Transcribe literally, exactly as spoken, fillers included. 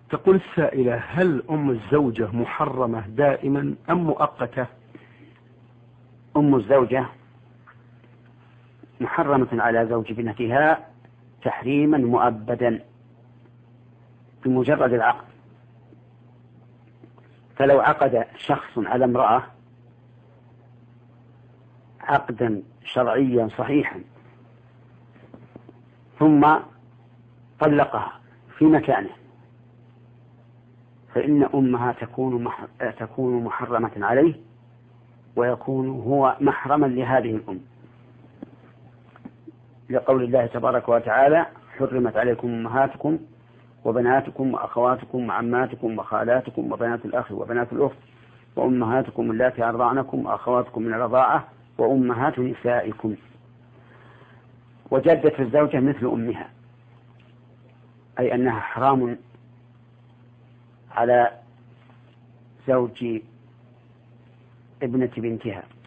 تقول السائلة: هل أم الزوجة محرمة دائما أم مؤقتة؟ أم الزوجة محرمة على زوج ابنتها تحريما مؤبدا بمجرد العقد. فلو عقد شخص على امرأة عقدا شرعيا صحيحا ثم طلقها في مكانه فإن أمها تكون محر... تكون محرمة عليه ويكون هو محرما لهذه الأم، لقول الله تبارك وتعالى: حرمت عليكم أمهاتكم وبناتكم وأخواتكم وعماتكم وخالاتكم وبنات الأخ وبنات الأخت وأمهاتكم اللاتي أرضعنكم وأخواتكم من الرضاعة وأمهات نسائكم. وجدة الزوجة مثل أمها، أي أنها حرام على زوج ابنة بنتها.